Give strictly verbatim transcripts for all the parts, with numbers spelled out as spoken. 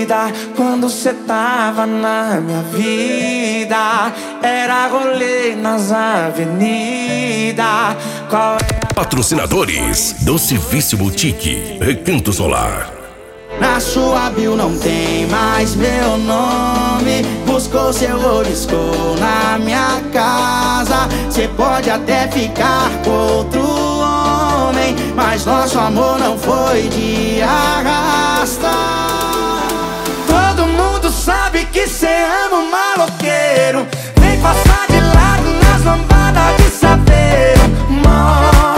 vida, quando cê tava na minha vida, era rolê nas avenidas. Qual é a... Patrocinadores: Doce Vício Boutique, Recanto Solar. Na sua bio não tem mais meu nome. Buscou seu oliscou na minha casa. Cê pode até ficar com outro homem, mas nosso amor não foi de arrasta. Todo mundo sabe que cê ama um maloqueiro. Vem passar de lado nas lambadas de saveiro. Mó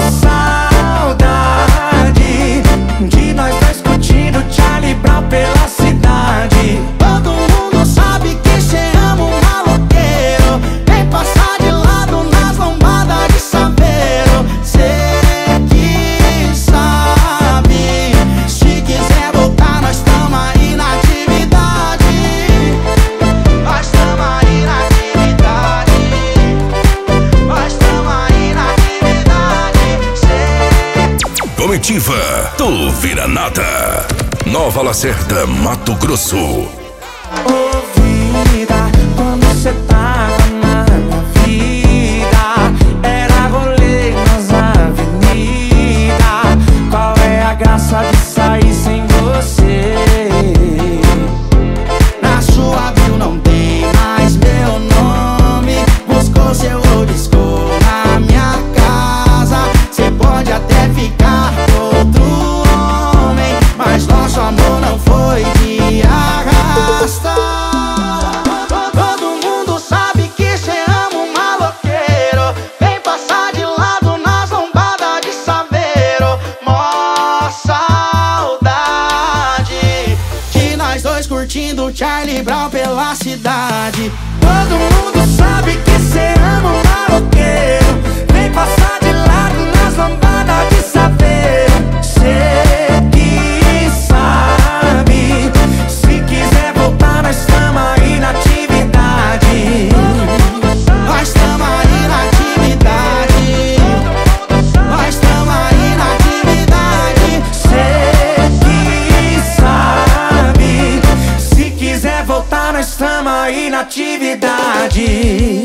saudade de nós dois curtindo Charlie Brown pela cidade. Todo mundo sabe que cê ama um maloqueiro. Vem passar de lado nas lambadas de saveiro. Cê que sabe, se quiser voltar nós tamo aí na atividade. Nós tamo aí na atividade. Nós tamo aí na atividade. Cê... Comitiva do Viranata, Nova Lacerda, Mato Grosso. Ô vida, quando cê tava na minha vida, era rolê nas avenidas. Qual é a graça de sair sem você? Na sua bio não tem mais meu nome. Buscou seu oliscou na minha casa. Cê pode até ficar com outro homem, mas nosso amor não foi de arrasta. Todo mundo sabe que cê ama um maloqueiro. Vem passar de lado nas lombadas de saveiro. Mó saudade de nós dois curtindo Charlie Brown pela cidade. Todo mundo sabe que cê ama um maloqueiro. Vem passar de lado nas lombadas de saveiro. Cê que sabe, se quiser voltar nós tamo aí na atividade. Nós tamo aí na atividade. Nós tamo aí na atividade. Cê que sabe, se quiser voltar nós tamo aí na atividade.